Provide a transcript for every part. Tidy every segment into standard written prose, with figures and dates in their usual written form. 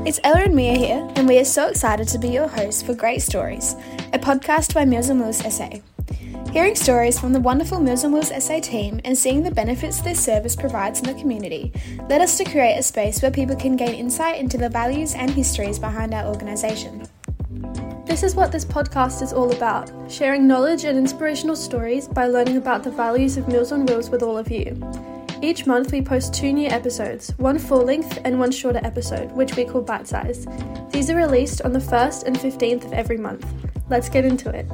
It's Ella and Mia here, and we are so excited to be your hosts for Great Stories, a podcast by Meals on Wheels SA. Hearing stories from the wonderful Meals on Wheels SA team and seeing the benefits this service provides in the community led us to create a space where people can gain insight into the values and histories behind our organisation. This is what this podcast is all about, sharing knowledge and inspirational stories by learning about the values of Meals on Wheels with all of you. Each month we post 2 new episodes, one full-length and one shorter episode, which we call Bite Size. These are released on the 1st and 15th of every month. Let's get into it.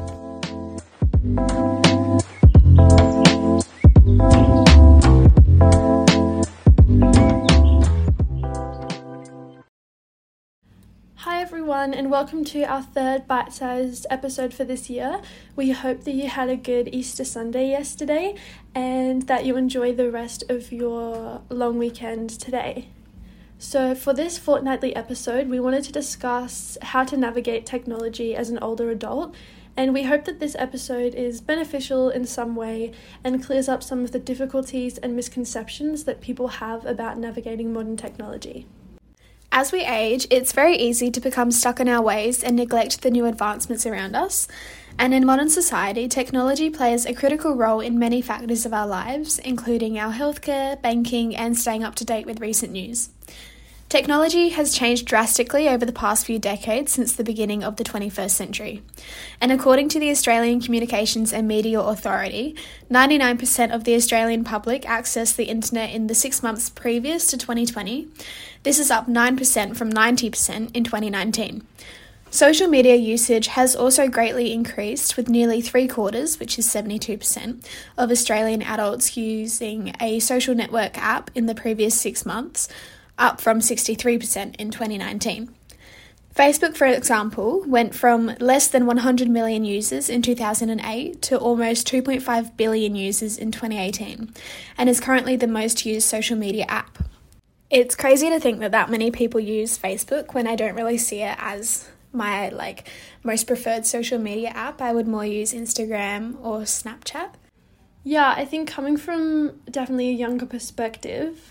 Hi everyone, and welcome to our 3rd bite-sized episode for this year. We hope that you had a good Easter Sunday yesterday and that you enjoy the rest of your long weekend today. So for this fortnightly episode, we wanted to discuss how to navigate technology as an older adult, and we hope that this episode is beneficial in some way and clears up some of the difficulties and misconceptions that people have about navigating modern technology. As we age, it's very easy to become stuck in our ways and neglect the new advancements around us. And in modern society, technology plays a critical role in many factors of our lives, including our healthcare, banking, and staying up to date with recent news. Technology has changed drastically over the past few decades since the beginning of the 21st century. And according to the Australian Communications and Media Authority, 99% of the Australian public accessed the internet in the 6 months previous to 2020. This is up 9% from 90% in 2019. Social media usage has also greatly increased, with nearly 3/4, which is 72%, of Australian adults using a social network app in the previous 6 months, up from 63% in 2019. Facebook, for example, went from less than 100 million users in 2008 to almost 2.5 billion users in 2018, and is currently the most used social media app. It's crazy to think that many people use Facebook when I don't really see it as my most preferred social media app. I would more use Instagram or Snapchat. Yeah, I think coming from definitely a younger perspective,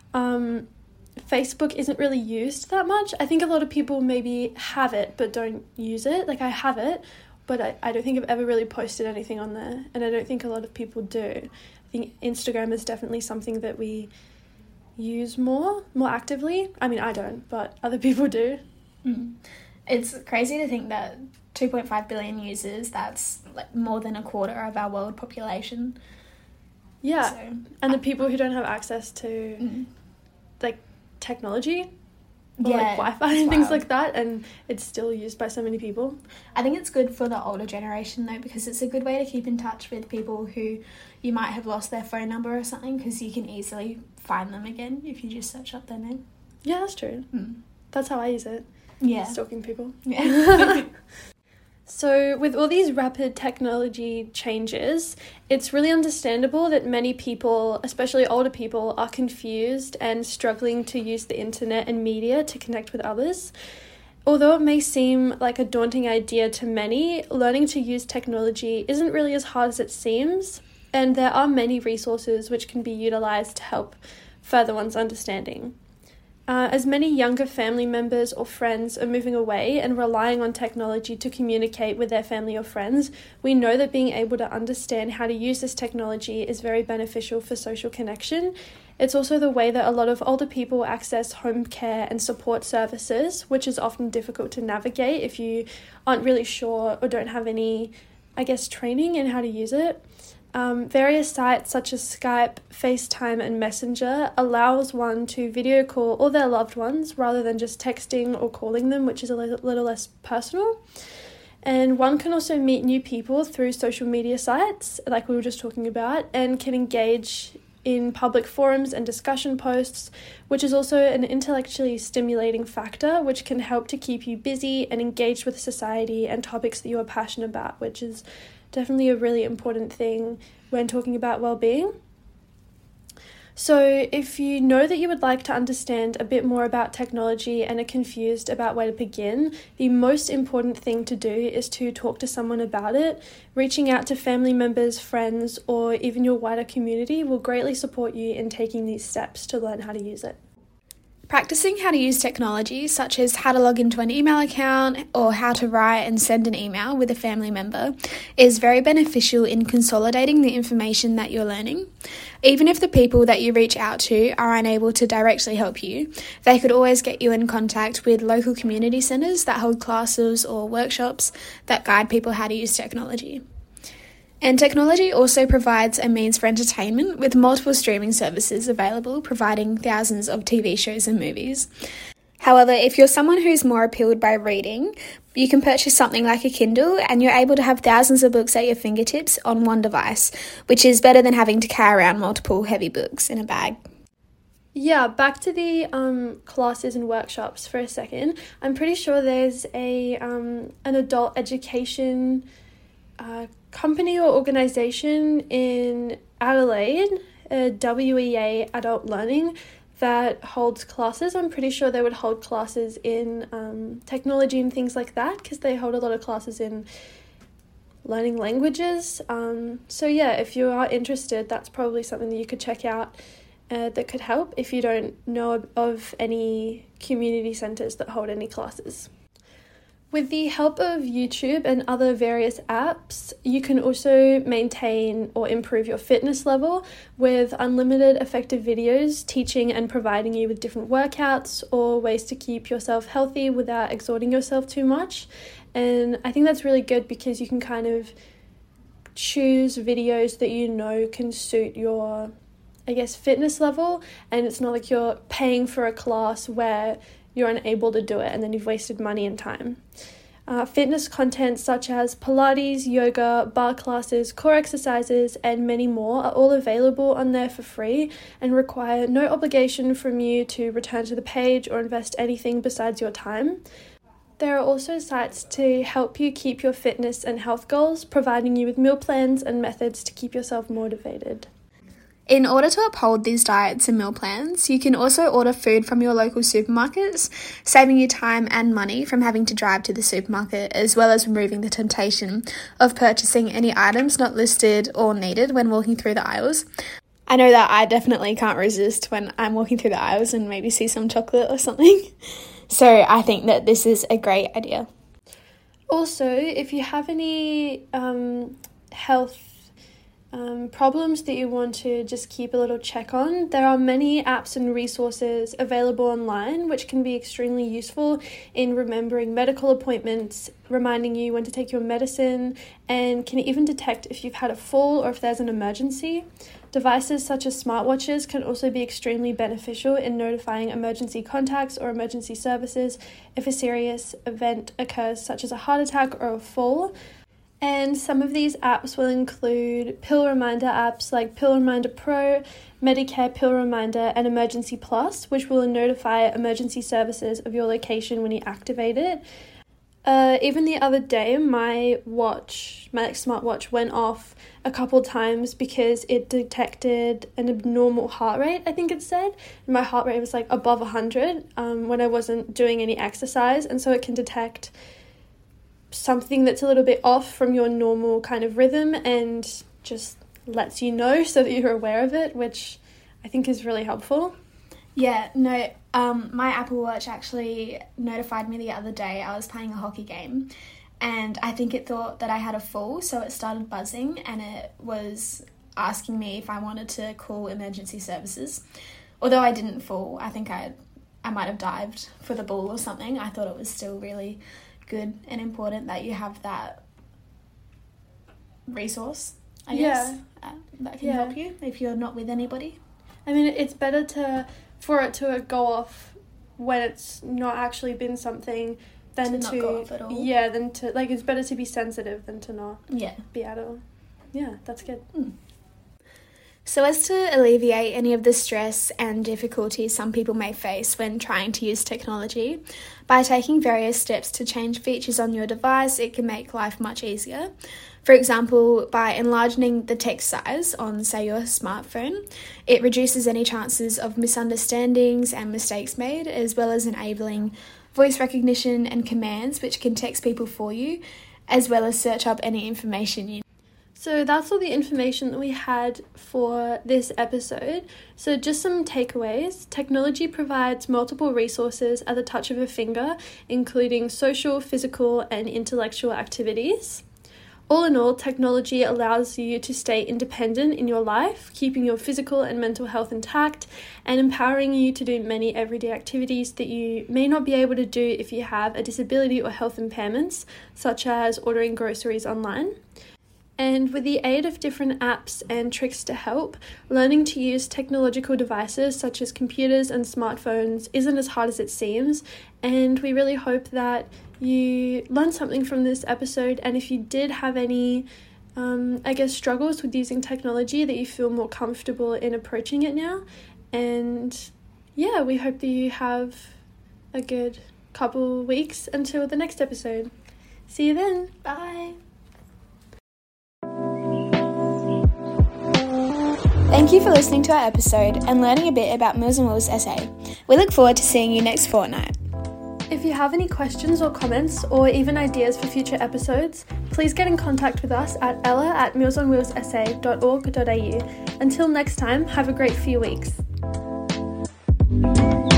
Facebook isn't really used that much. I think a lot of people maybe have it but don't use it. I have it, but I don't think I've ever really posted anything on there, and I don't think a lot of people do. I think Instagram is definitely something that we use more actively. I mean, I don't, but other people do. It's crazy to think that 2.5 billion users, that's more than 1/4 of our world population. Yeah, so, and the people who don't have access to technology or Wi-Fi and things like that, and it's still used by so many people. I think it's good for the older generation though, because it's a good way to keep in touch with people who you might have lost their phone number or something, because you can easily find them again if you just search up their name. Yeah, that's true. That's how I use it. Yeah. Stalking people. Yeah. So with all these rapid technology changes, it's really understandable that many people, especially older people, are confused and struggling to use the internet and media to connect with others. Although it may seem like a daunting idea to many, learning to use technology isn't really as hard as it seems, and there are many resources which can be utilised to help further one's understanding. As many younger family members or friends are moving away and relying on technology to communicate with their family or friends, we know that being able to understand how to use this technology is very beneficial for social connection. It's also the way that a lot of older people access home care and support services, which is often difficult to navigate if you aren't really sure or don't have any, training in how to use it. Various sites such as Skype, FaceTime and Messenger allows one to video call all their loved ones rather than just texting or calling them, which is a little less personal. And one can also meet new people through social media sites, like we were just talking about, and can engage in public forums and discussion posts, which is also an intellectually stimulating factor, which can help to keep you busy and engaged with society and topics that you are passionate about, which is definitely a really important thing when talking about well-being. So if you know that you would like to understand a bit more about technology and are confused about where to begin, the most important thing to do is to talk to someone about it. Reaching out to family members, friends, or even your wider community will greatly support you in taking these steps to learn how to use it. Practicing how to use technology, such as how to log into an email account or how to write and send an email with a family member, is very beneficial in consolidating the information that you're learning. Even if the people that you reach out to are unable to directly help you, they could always get you in contact with local community centres that hold classes or workshops that guide people how to use technology. And technology also provides a means for entertainment, with multiple streaming services available providing thousands of TV shows and movies. However, if you're someone who's more appealed by reading, you can purchase something like a Kindle and you're able to have thousands of books at your fingertips on one device, which is better than having to carry around multiple heavy books in a bag. Yeah, back to the classes and workshops for a second. I'm pretty sure there's an adult education company or organisation in Adelaide, WEA Adult Learning, that holds classes. I'm pretty sure they would hold classes in technology and things like that, because they hold a lot of classes in learning languages. So yeah, if you are interested, that's probably something that you could check out that could help if you don't know of any community centres that hold any classes. With the help of YouTube and other various apps, you can also maintain or improve your fitness level with unlimited effective videos teaching and providing you with different workouts or ways to keep yourself healthy without exhausting yourself too much. And I think that's really good because you can kind of choose videos that you know can suit your, fitness level, and it's not like you're paying for a class where you're unable to do it and then you've wasted money and time. Fitness content such as Pilates, yoga, bar classes, core exercises, and many more are all available on there for free and require no obligation from you to return to the page or invest anything besides your time. There are also sites to help you keep your fitness and health goals, providing you with meal plans and methods to keep yourself motivated. In order to uphold these diets and meal plans, you can also order food from your local supermarkets, saving you time and money from having to drive to the supermarket, as well as removing the temptation of purchasing any items not listed or needed when walking through the aisles. I know that I definitely can't resist when I'm walking through the aisles and maybe see some chocolate or something. So I think that this is a great idea. Also, if you have any health problems that you want to just keep a little check on, there are many apps and resources available online which can be extremely useful in remembering medical appointments, reminding you when to take your medicine, and can even detect if you've had a fall or if there's an emergency. Devices such as smartwatches can also be extremely beneficial in notifying emergency contacts or emergency services if a serious event occurs, such as a heart attack or a fall. And some of these apps will include pill reminder apps like Pill Reminder Pro, Medicare Pill Reminder, and Emergency Plus, which will notify emergency services of your location when you activate it. Even the other day, my smartwatch went off a couple times because it detected an abnormal heart rate, I think it said. And my heart rate was like above 100 when I wasn't doing any exercise, and so it can detect something that's a little bit off from your normal kind of rhythm and just lets you know so that you're aware of it, which I think is really helpful. Yeah, no, my Apple Watch actually notified me the other day. I was playing a hockey game and I think it thought that I had a fall, so it started buzzing and it was asking me if I wanted to call emergency services. Although I didn't fall, I think I might have dived for the ball or something. I thought it was still really good and important that you have that resource, I guess, that can help you if you're not with anybody. I mean, it's better for it to go off when it's not actually been something than to not go off at all. Yeah, than to, like, it's better to be sensitive than to not be at all. Yeah, that's good. So as to alleviate any of the stress and difficulties some people may face when trying to use technology, by taking various steps to change features on your device, it can make life much easier. For example, by enlarging the text size on, say, your smartphone, it reduces any chances of misunderstandings and mistakes made, as well as enabling voice recognition and commands which can text people for you, as well as search up any information you need. So that's all the information that we had for this episode. So just some takeaways. Technology provides multiple resources at the touch of a finger, including social, physical, and intellectual activities. All in all, technology allows you to stay independent in your life, keeping your physical and mental health intact, and empowering you to do many everyday activities that you may not be able to do if you have a disability or health impairments, such as ordering groceries online. And with the aid of different apps and tricks to help, learning to use technological devices such as computers and smartphones isn't as hard as it seems, and we really hope that you learned something from this episode. And if you did have any, struggles with using technology, that you feel more comfortable in approaching it now. And yeah, we hope that you have a good couple weeks until the next episode. See you then. Bye. Thank you for listening to our episode and learning a bit about Meals on Wheels SA. We look forward to seeing you next fortnight. If you have any questions or comments or even ideas for future episodes, please get in contact with us at ella@mealsonwheelssa.org.au. Until next time, have a great few weeks.